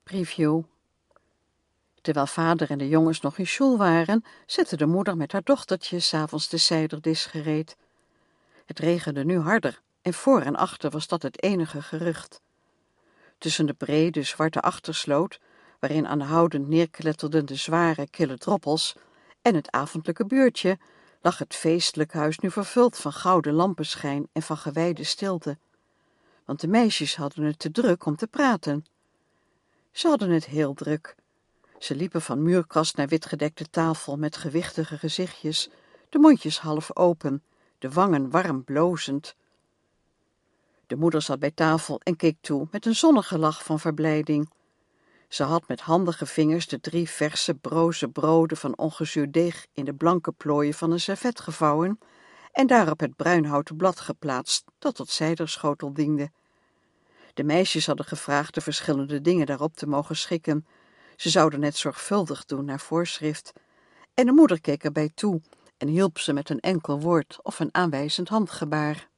Preview. Terwijl vader en de jongens nog in school waren, zette de moeder met haar dochtertje 's avonds de cijderdis gereed. Het regende nu harder en voor en achter was dat het enige gerucht. Tussen de brede, zwarte achtersloot, waarin aanhoudend neerkletterden de zware, kille droppels, en het avondelijke buurtje, lag het feestelijk huis nu vervuld van gouden lampenschijn en van gewijde stilte. Want de meisjes hadden het te druk om te praten. Ze hadden het heel druk. Ze liepen van muurkast naar witgedekte tafel met gewichtige gezichtjes, de mondjes half open, de wangen warm blozend. De moeder zat bij tafel en keek toe met een zonnige lach van verblijding. Ze had met handige vingers de 3 verse, broze broden van ongezuurd deeg in de blanke plooien van een servet gevouwen en daarop het bruinhouten blad geplaatst dat tot zijderschotel diende. De meisjes hadden gevraagd de verschillende dingen daarop te mogen schikken. Ze zouden het zorgvuldig doen naar voorschrift. En de moeder keek erbij toe en hielp ze met een enkel woord of een aanwijzend handgebaar.